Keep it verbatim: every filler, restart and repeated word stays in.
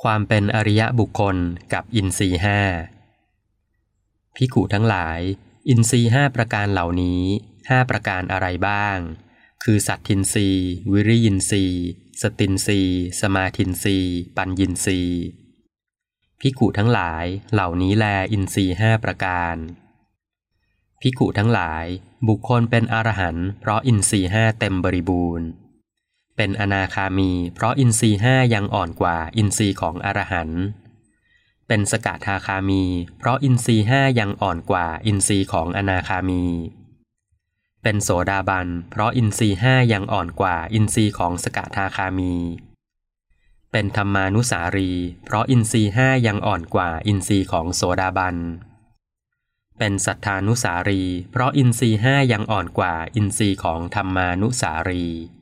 ความเป็นอริยบุคคลกับอินทรีย์ห้าภิกขุทั้งหลายอินทรีย์ห้าประการเหล่านี้ห้าประการอะไรบ้างคือสัตทินทรีย์วิริยินทรีย์สตินทรีย์สมาธินทรีย์ปัญญินทรีย์ภิกขุทั้งหลายเหล่านี้แลอินทรีย์ห้าประการภิกขุทั้งหลายบุคคลเป็นอรหันต์เพราะอินทรีย์ห้าเต็มบริบูรณ์เป็นอนาคามีเพราะอินทรีย์ห้ายังอ่อนกว่าอินทรีย์ของอรหันต์เป็นสกทาคามีเพราะอินทรีย์ห้ายังอ่อนกว่าอินทรีย์ของอนาคามีเป็นโสดาบันเพราะอินทรีย์ห้ายังอ่อนกว่าอินทรีย์ของสกทาคามีเป็นธรรมานุสารีเพราะอินทรีย์ห้ายังอ่อนกว่าอินทรีย์ของโสดาบันเป็นสัทธานุสารีเพราะอินทรีย์ห้ายังอ่อนกว่าอินทรีย์ของธรรมานุสารี